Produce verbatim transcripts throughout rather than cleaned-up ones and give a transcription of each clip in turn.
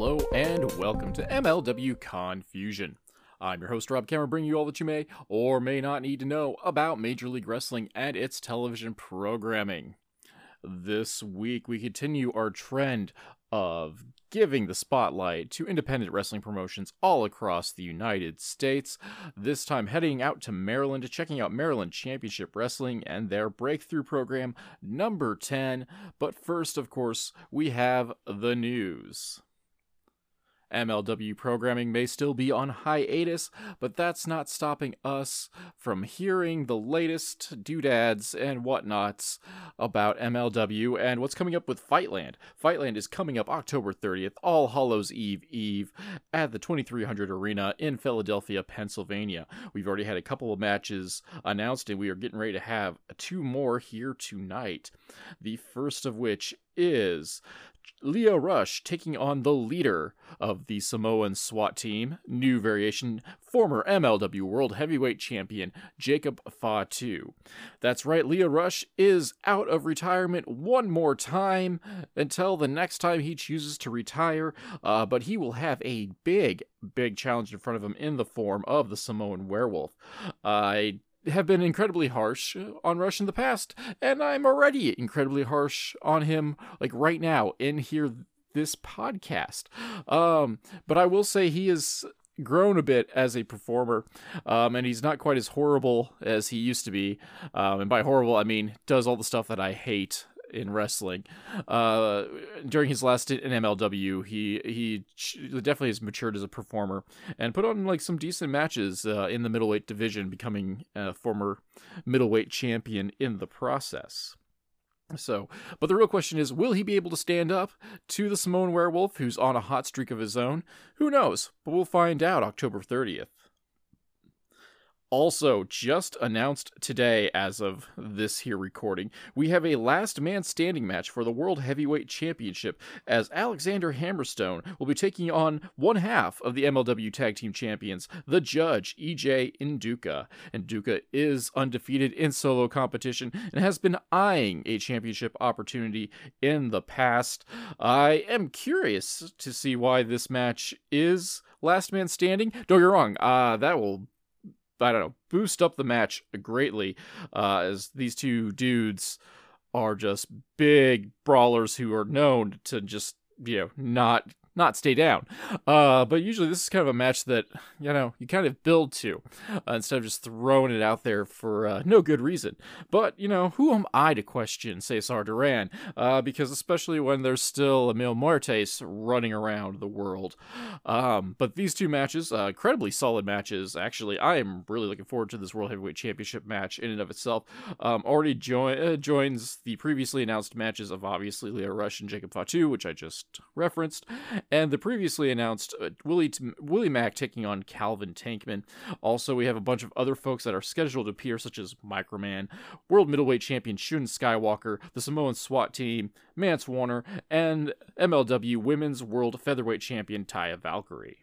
Hello and welcome to M L W Confusion. I'm your host Rob Cameron, bringing you all that you may or may not need to know about Major League Wrestling and its television programming. This week we continue our trend of giving the spotlight to independent wrestling promotions all across the United States, this time heading out to Maryland, checking out Maryland Championship Wrestling and their breakthrough program number ten. But first, of course, we have the news. M L W programming may still be on hiatus, but that's not stopping us from hearing the latest doodads and whatnots about M L W and what's coming up with Fightland. Fightland is coming up October thirtieth, All Hallows Eve Eve, at the twenty-three hundred Arena in Philadelphia, Pennsylvania. We've already had a couple of matches announced, and we are getting ready to have two more here tonight. The first of which is Lio Rush taking on the leader of the Samoan SWAT team, new variation, former M L W World Heavyweight Champion Jacob Fatu. That's right, Lio Rush is out of retirement one more time until the next time he chooses to retire, uh, but he will have a big, big challenge in front of him in the form of the Samoan Werewolf. I have been incredibly harsh on Rush in the past, and I'm already incredibly harsh on him, like right now, in here, this podcast. Um, but I will say he has grown a bit as a performer, um, and he's not quite as horrible as he used to be. Um, and by horrible, I mean does all the stuff that I hate in wrestling. Uh, during his last stint in M L W, he he definitely has matured as a performer and put on like some decent matches uh, in the middleweight division, becoming a former middleweight champion in the process. So, but the real question is, will he be able to stand up to the Samoan Werewolf, who's on a hot streak of his own? Who knows? But we'll find out October thirtieth. Also, just announced today, as of this here recording, we have a last man standing match for the World Heavyweight Championship, as Alexander Hammerstone will be taking on one half of the M L W Tag Team Champions, the Judge, E J Nduka. Nduka is undefeated in solo competition and has been eyeing a championship opportunity in the past. I am curious to see why this match is last man standing. Don't get me wrong, uh, that will I don't know, boost up the match greatly, uh, as these two dudes are just big brawlers who are known to just, you know, not not stay down. Uh, but usually this is kind of a match that, you know, you kind of build to, uh, instead of just throwing it out there for uh, no good reason. But, you know, who am I to question Cesar Duran? Uh, because especially when there's still Emil Muertes running around the world. Um, but these two matches, uh, incredibly solid matches. Actually, I am really looking forward to this World Heavyweight Championship match in and of itself. Um, already join, uh, joins the previously announced matches of obviously Lio Rush and Jacob Fatu, which I just referenced, and the previously announced uh, Willie, T- Willie Mack taking on Calvin Tankman. Also, we have a bunch of other folks that are scheduled to appear, such as Microman, World Middleweight Champion Shun Skywalker, the Samoan SWAT team, Mance Warner, and M L W Women's World Featherweight Champion Taya Valkyrie.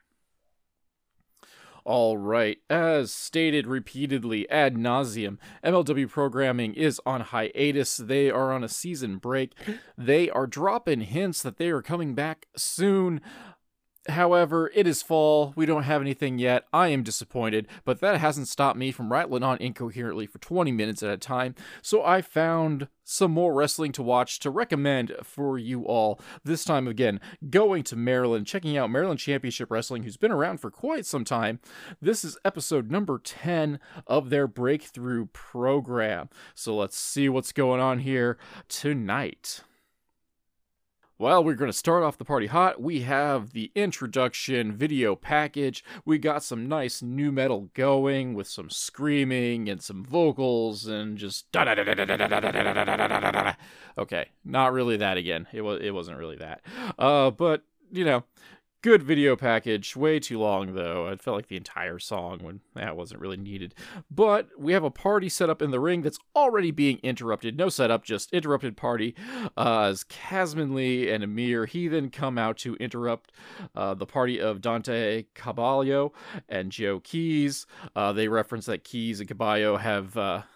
All right, as stated repeatedly ad nauseum, M L W programming is on hiatus. They are on a season break. They are dropping hints that they are coming back soon. However, it is fall. We don't have anything yet. I am disappointed, but that hasn't stopped me from rattling on incoherently for twenty minutes at a time. So I found some more wrestling to watch to recommend for you all. This time, again, going to Maryland, checking out Maryland Championship Wrestling, who's been around for quite some time. This is episode number ten of their breakthrough program. So let's see what's going on here tonight. Well, we're going to start off the party hot. We have the introduction video package. We got some nice new metal going with some screaming and some vocals and just da da da da da da da da da da da. Okay, not really that again. It was it wasn't really that. Uh, but you know, good video package. Way too long though. I felt like the entire song when that wasn't really needed. But we have a party set up in the ring that's already being interrupted. No setup, just interrupted party. Uh, as Casman Lee and Amir Heathen come out to interrupt uh, the party of Dante Caballo and Joe Keys. Uh, they reference that Keys and Caballo have uh,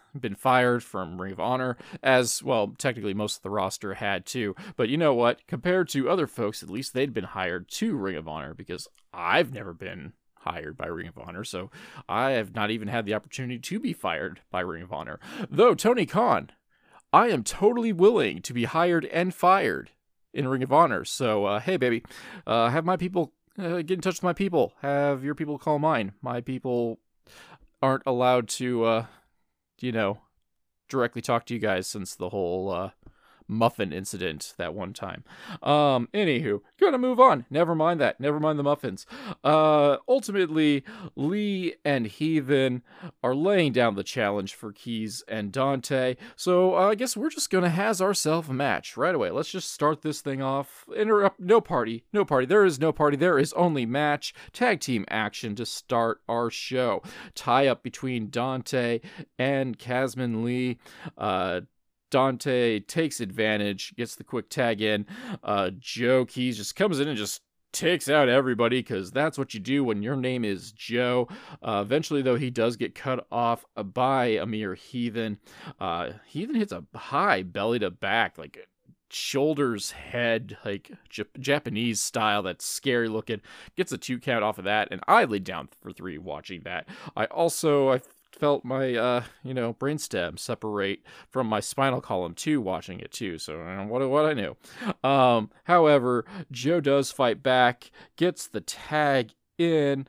been fired from Ring of Honor, as, well, technically most of the roster had too. But you know what? Compared to other folks, at least they'd been hired to Ring of Honor, because I've never been hired by Ring of Honor, so I have not even had the opportunity to be fired by Ring of Honor. Though, Tony Khan, I am totally willing to be hired and fired in Ring of Honor. So, uh, hey, baby, uh, have my people, uh, get in touch with my people. Have your people call mine. My people aren't allowed to, uh, you know, directly talk to you guys since the whole, uh, muffin incident that one time. Um, anywho, gonna move on. Never mind that. Never mind the muffins. Uh, ultimately, Lee and Heathen are laying down the challenge for Keys and Dante. So uh, I guess we're just gonna has ourselves a match right away. Let's just start this thing off. Interrupt. No party. No party. There is no party. There is only match. Tag team action to start our show. Tie up between Dante and Kazman Lee. Uh, Dante takes advantage, gets the quick tag in. Uh, Joe Keys just comes in and just takes out everybody, because that's what you do when your name is Joe. Uh, eventually, though, he does get cut off by Amir Heathen. Uh, Heathen hits a high belly to back, like shoulders, head, like J- Japanese style. That's scary looking. Gets a two count off of that, and I laid down for three watching that. I also, I felt my, uh, you know, brainstem separate from my spinal column too, watching it too. So I don't know what, what I knew. Um, however, Joe does fight back, gets the tag in.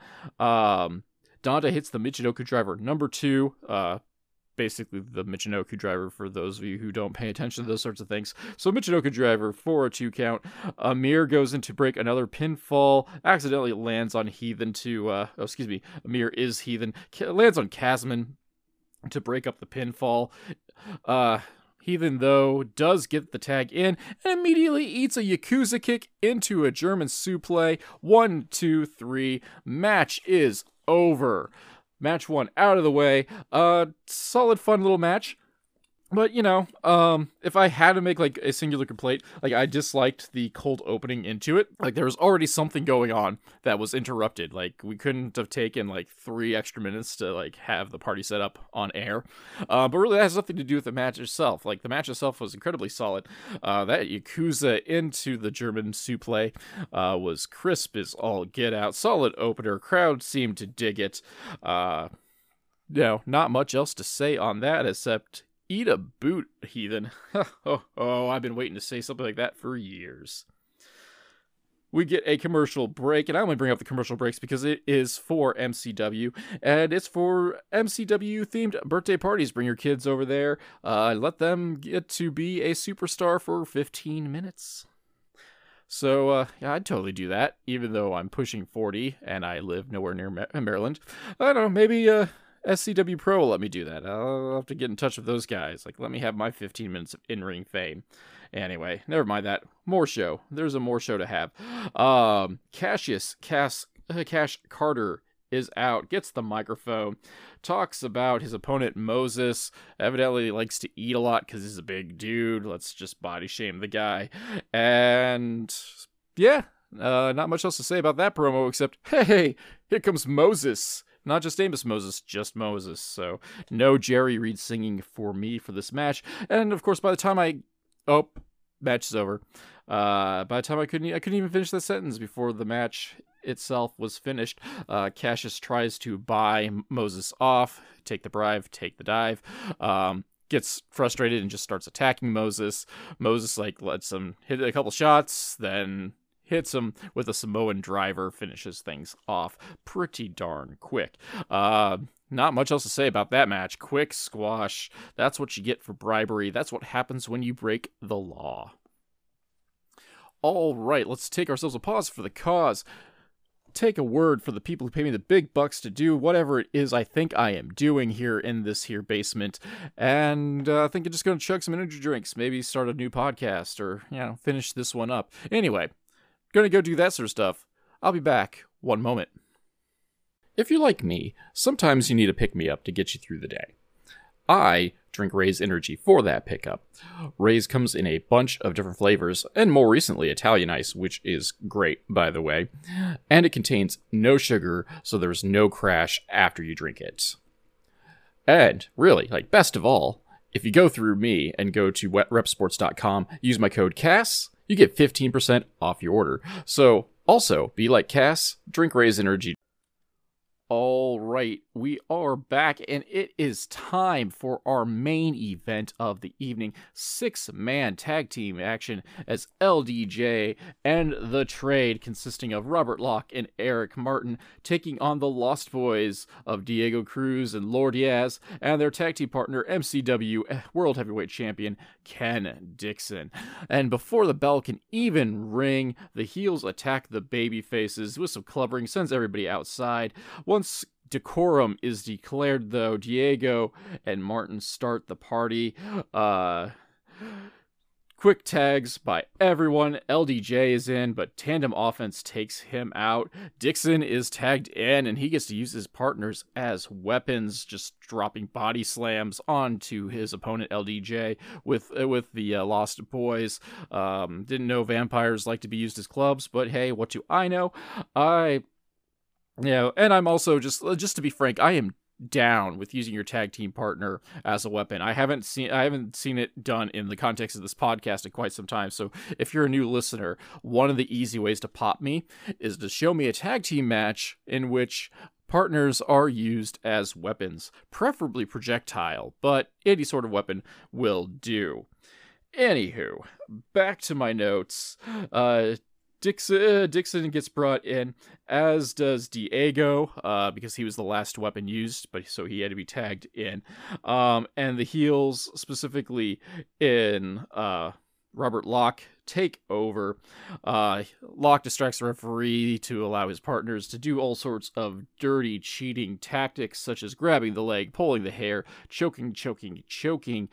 Um, Dante hits the Michinoku driver number two. Uh, basically the Michinoku driver for those of you who don't pay attention to those sorts of things. So Michinoku driver for a two count. Amir goes in to break another pinfall, accidentally lands on Heathen to, uh, oh, excuse me, Amir is Heathen, lands on Kazman to break up the pinfall. Uh, Heathen, though, does get the tag in and immediately eats a Yakuza kick into a German suplex. One, two, three. Match is over. Match one out of the way. Uh, solid, fun little match. But, you know, um, if I had to make, like, a singular complaint, like, I disliked the cold opening into it. Like, there was already something going on that was interrupted. Like, we couldn't have taken, like, three extra minutes to, like, have the party set up on air. Uh, but really, that has nothing to do with the match itself. Like, the match itself was incredibly solid. Uh, that Yakuza into the German suplex uh, was crisp as all get out. Solid opener. Crowd seemed to dig it. Uh, you know, not much else to say on that except... eat a boot, Heathen. oh, oh, I've been waiting to say something like that for years. We get a commercial break, and I only bring up the commercial breaks because it is for M C W, and it's for M C W-themed birthday parties. Bring your kids over there. Uh, let them get to be a superstar for fifteen minutes. So, uh, yeah, I'd totally do that, even though I'm pushing forty, and I live nowhere near Ma- Maryland. I don't know, maybe, uh... S C W Pro will let me do that. I'll have to get in touch with those guys. Like, let me have my fifteen minutes of in-ring fame. Anyway, never mind that. More show. There's a more show to have. Um, Cassius, Cass, uh, Cash Carter is out, gets the microphone, talks about his opponent Moses. Evidently likes to eat a lot because he's a big dude. Let's just body shame the guy. And, yeah, uh, not much else to say about that promo except, hey, here comes Moses. Not just Amos Moses, just Moses. So no Jerry Reed singing for me for this match. And of course, by the time I, oh, match is over. Uh, by the time I couldn't, I couldn't even finish the sentence before the match itself was finished. Uh, Cassius tries to buy Moses off, take the bribe, take the dive. Um, gets frustrated and just starts attacking Moses. Moses like lets him hit a couple shots, then hits him with a Samoan driver, finishes things off pretty darn quick. Uh, not much else to say about that match. Quick squash. That's what you get for bribery. That's what happens when you break the law. All right, let's take ourselves a pause for the cause. Take a word for the people who pay me the big bucks to do whatever it is I think I am doing here in this here basement. And uh, I think I'm just going to chug some energy drinks, maybe start a new podcast or, you know, finish this one up. Anyway, gonna go do that sort of stuff. I'll be back one moment. If you're like me, sometimes you need a pick-me-up to get you through the day. I drink Ray's Energy for that pickup. Ray's comes in a bunch of different flavors, and more recently Italian Ice, which is great, by the way. And it contains no sugar, so there's no crash after you drink it. And really, like, best of all, if you go through me and go to rep sports dot com, use my code Cass, you get fifteen percent off your order. So, also, be like Cass, drink Raise Energy. All right, we are back, and it is time for our main event of the evening, six-man tag team action as L D J and The Trade, consisting of Robert Locke and Eric Martin, taking on the Lost Boys of Diego Cruz and Lord Diaz, and their tag team partner, M C W World Heavyweight Champion Ken Dixon. And before the bell can even ring, the heels attack the baby faces with some clubbering, sends everybody outside. Once decorum is declared, though, Diego and Martin start the party. Uh, quick tags by everyone. L D J is in, but Tandem Offense takes him out. Dixon is tagged in, and he gets to use his partners as weapons, just dropping body slams onto his opponent, L D J, with uh, with the uh, Lost Boys. Um, didn't know vampires like to be used as clubs, but hey, what do I know? I... Yeah, and I'm also, just just to be frank, I am down with using your tag team partner as a weapon. I haven't seen I haven't seen it done in the context of this podcast in quite some time. So if you're a new listener, one of the easy ways to pop me is to show me a tag team match in which partners are used as weapons, preferably projectile, but any sort of weapon will do. Anywho, back to my notes. Uh Dixon, uh, Dixon gets brought in, as does Diego, uh, because he was the last weapon used, but so he had to be tagged in. Um, and the heels, specifically in uh, Robert Locke, take over. Uh, Locke distracts the referee to allow his partners to do all sorts of dirty, cheating tactics, such as grabbing the leg, pulling the hair, choking, choking, choking,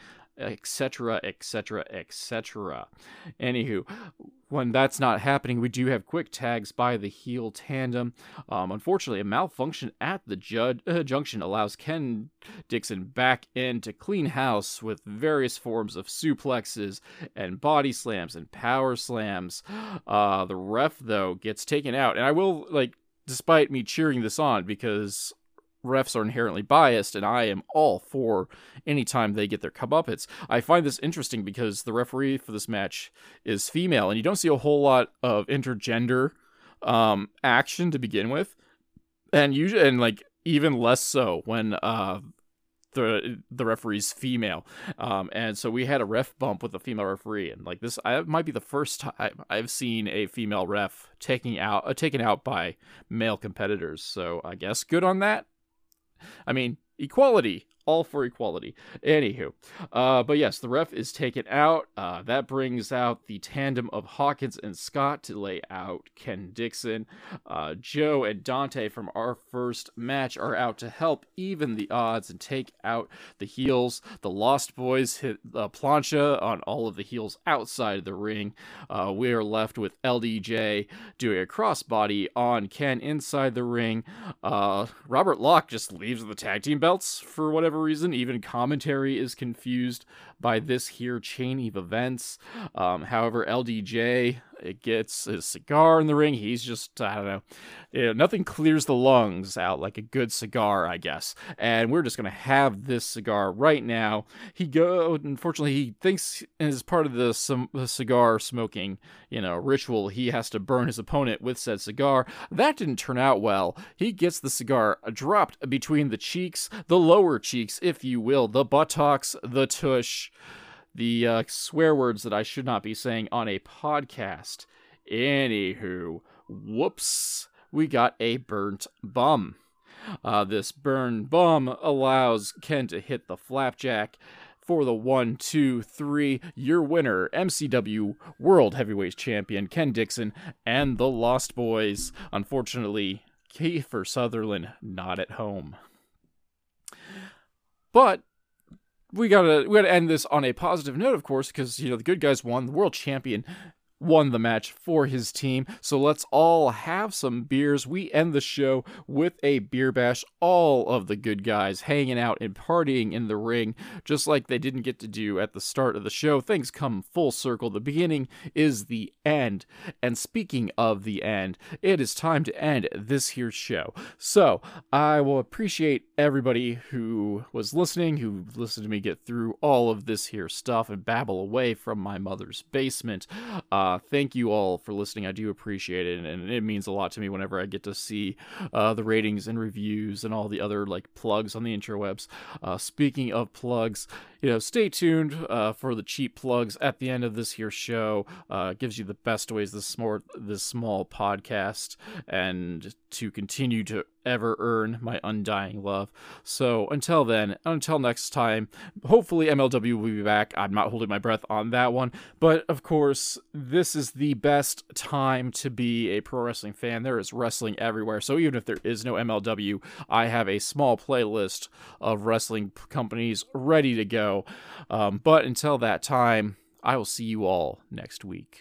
etc, etc, et cetera. Anywho, when that's not happening, we do have quick tags by the heel tandem. Um, unfortunately, a malfunction at the ju- uh, junction allows Ken Dixon back in to clean house with various forms of suplexes and body slams and power slams. Uh, the ref, though, gets taken out. And I will, like, despite me cheering this on, because refs are inherently biased, and I am all for any time they get their comeuppance. I find this interesting because the referee for this match is female, and you don't see a whole lot of intergender um, action to begin with, and usually, and like even less so when uh, the the referee's female. Um, and so we had a ref bump with a female referee, and like this, I might be the first time I've seen a female ref taking out uh, taken out by male competitors. So I guess good on that. I mean, equality, all for equality. Anywho, uh, but yes, the ref is taken out. Uh, that brings out the tandem of Hawkins and Scott to lay out Ken Dixon. Uh, Joe and Dante from our first match are out to help even the odds and take out the heels. The Lost Boys hit uh, plancha on all of the heels outside the ring. Uh, we are left with L D J doing a crossbody on Ken inside the ring. Uh, Robert Locke just leaves the tag team belts for whatever reason. Even commentary is confused by this here chain of events. Um, however, L D J it gets his cigar in the ring. He's just, I don't know, you know, nothing clears the lungs out like a good cigar, I guess. And we're just going to have this cigar right now. He go, unfortunately, he thinks as part of the, some, the cigar smoking, you know, ritual, he has to burn his opponent with said cigar. That didn't turn out well. He gets the cigar dropped between the cheeks, the lower cheeks, if you will, the buttocks, the tush, the uh, swear words that I should not be saying on a podcast. Anywho, whoops, we got a burnt bum. Uh, this burned bum allows Ken to hit the flapjack for the one, two, three. Your winner, M C W World Heavyweight Champion Ken Dixon and the Lost Boys. Unfortunately, Kiefer Sutherland not at home. But we gotta we gotta end this on a positive note, of course, because you know the good guys won. The world champion won the match for his team. So let's all have some beers. We end the show with a beer bash. All of the good guys hanging out and partying in the ring, just like they didn't get to do at the start of the show. Things come full circle. The beginning is the end. And speaking of the end, it is time to end this here show. So I will appreciate everybody who was listening, who listened to me get through all of this here stuff and babble away from my mother's basement. Uh, thank you all for listening. I do appreciate it, and it means a lot to me whenever I get to see uh, the ratings and reviews and all the other like plugs on the interwebs. Uh, speaking of plugs, you know, stay tuned uh, for the cheap plugs at the end of this here show. Uh, gives you the best ways this small this small podcast and to continue to ever earn my undying love. So until then, until next time, hopefully M L W will be back. I'm not holding my breath on that one, but of course, this is the best time to be a pro wrestling fan. There is wrestling everywhere, so even if there is no M L W, I have a small playlist of wrestling companies ready to go. Um, but until that time, I will see you all next week.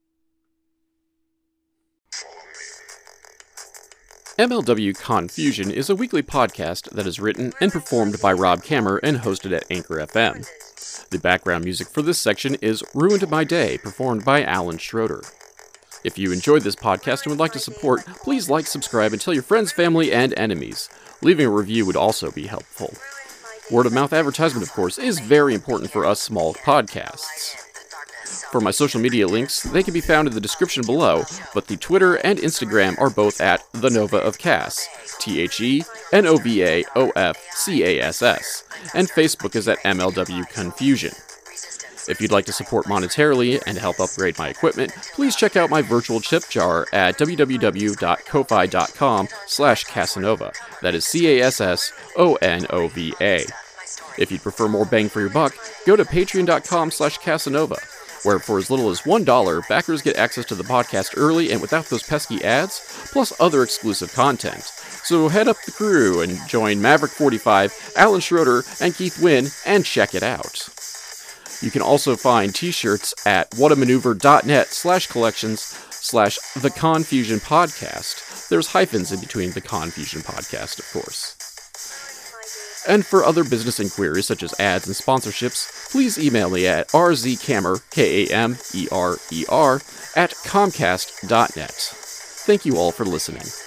M L W Confusion is a weekly podcast that is written and performed by Rob Kammer and hosted at Anchor F M. The background music for this section is Ruined My Day, performed by Alan Schroeder. If you enjoyed this podcast and would like to support, please like, subscribe, and tell your friends, family, and enemies. Leaving a review would also be helpful. Word-of-mouth advertisement, of course, is very important for us small podcasts. For my social media links, they can be found in the description below, but the Twitter and Instagram are both at The Nova of Cass, T H E N O V A O F C A S S, and Facebook is at M L W Confusion. If you'd like to support monetarily and help upgrade my equipment, please check out my virtual tip jar at www.ko-fi.com slash Casanova. That is C A S S O N O V A. If you'd prefer more bang for your buck, go to patreon.com slash Casanova, where for as little as one dollar, backers get access to the podcast early and without those pesky ads, plus other exclusive content. So head up the crew and join Maverick forty-five, Alan Schroeder, and Keith Wynn, and check it out. You can also find t-shirts at whatamaneuver.net slash collections slash The Confusion Podcast. There's hyphens in between The Confusion Podcast, of course. And for other business inquiries such as ads and sponsorships, please email me at rzkammer, K A M E R E R, at comcast dot net. Thank you all for listening.